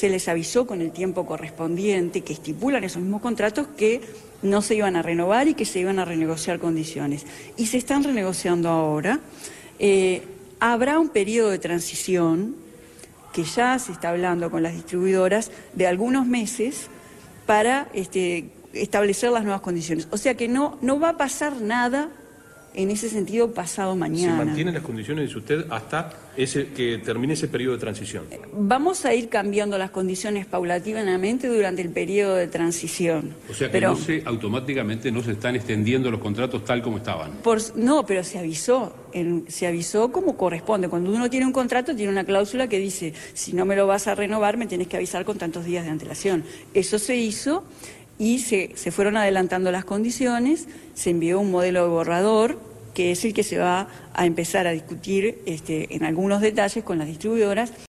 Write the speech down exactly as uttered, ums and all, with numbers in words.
se les avisó con el tiempo correspondiente, que estipulan esos mismos contratos, que no se iban a renovar y que se iban a renegociar condiciones. Y se están renegociando ahora. Eh, habrá un periodo de transición que ya se está hablando con las distribuidoras de algunos meses para este, establecer las nuevas condiciones. O sea que no, no va a pasar nada en ese sentido pasado mañana. ¿Se mantienen las condiciones, dice usted, hasta ese, que termine ese periodo de transición? Vamos a ir cambiando las condiciones paulatinamente durante el periodo de transición. O sea que pero, no se, automáticamente no se están extendiendo los contratos tal como estaban. Por, no, pero se avisó, en, se avisó como corresponde. Cuando uno tiene un contrato, tiene una cláusula que dice, si no me lo vas a renovar, me tienes que avisar con tantos días de antelación. Eso se hizo y se, se fueron adelantando las condiciones, se envió un modelo de borrador, que es el que se va a empezar a discutir este, en algunos detalles con las distribuidoras.